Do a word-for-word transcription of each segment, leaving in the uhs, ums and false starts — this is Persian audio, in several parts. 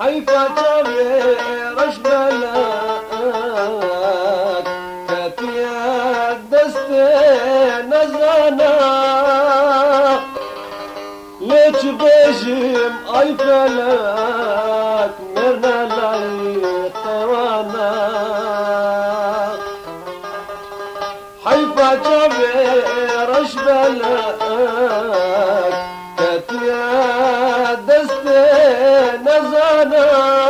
حيفا تغيرش بلاك كتيا دستي نزانا ليش بجيم اي فلاك مرنا لاي قوانا حيفا تغيرش بلاك كتيا دستي نزانا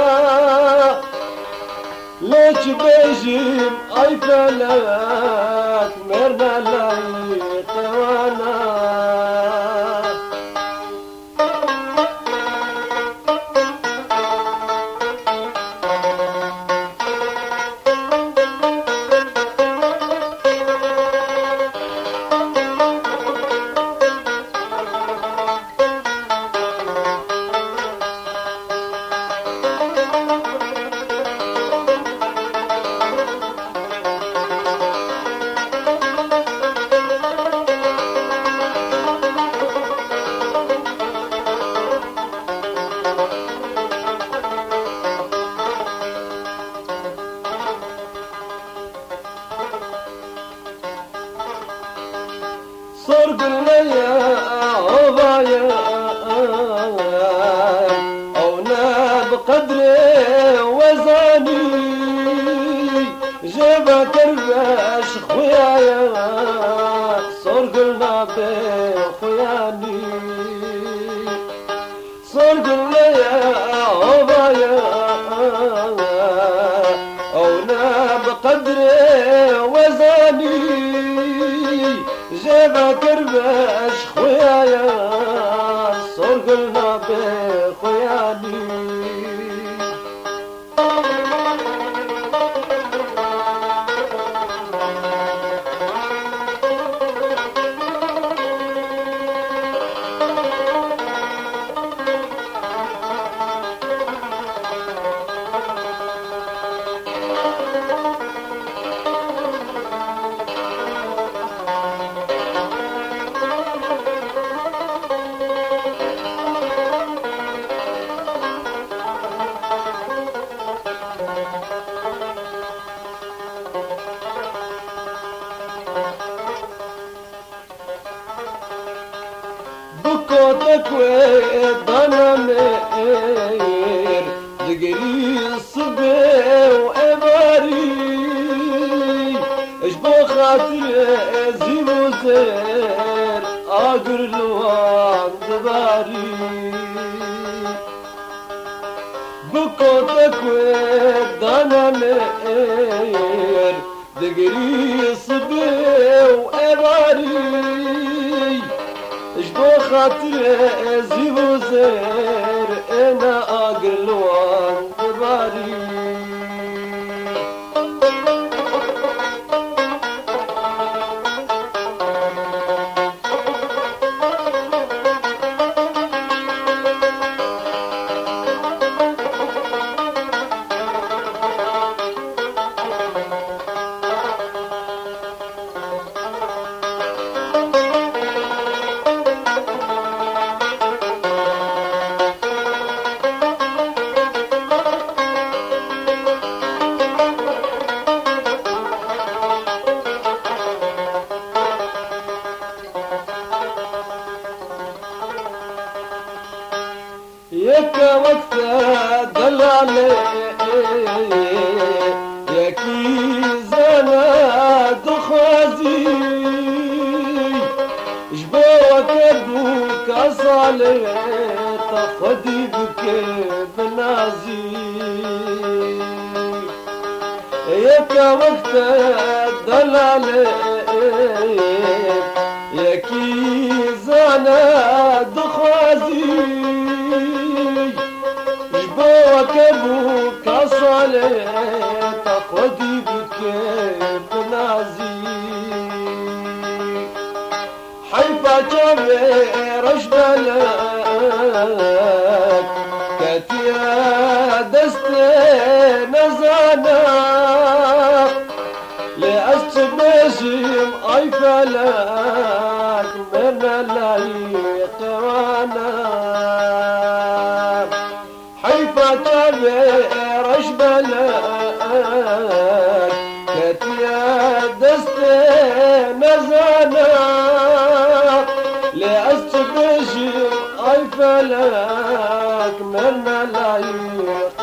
ليش بجيم اي فلاك مرنا لاي قوانا صرق ليا عضايا او ناب قدري وزاني جبا كرباش خويايا صرق النابي خوياني صرق ليا عضايا او ناب قدري وزاني جيبا كرباش خويايا صرق النابي خوياني بكوتك وضنا مير دقري الصبي وعباري اشبو خاطر زين وزير اقر لوان دباري بكوتك وضنا مير دقري الصبي وعباري اشبو خاطر زيب وزير انا اقر لوان دباري يكا وقت دلالي يكي زنا دخوازي جبوك ابوك اصالي تاخدي بك بنازي يكا وقت دلالي يكي زنا دخوازي وكبوك صالي تاخدي بك بنازي حيفا جابي رجبلك كتيا دستي نزانا لأستب نجيم اي فلك من لاي قوانا حيفا تعبير اشبلك كتيا دستي نزانا لأستبشر أي فلك من العيق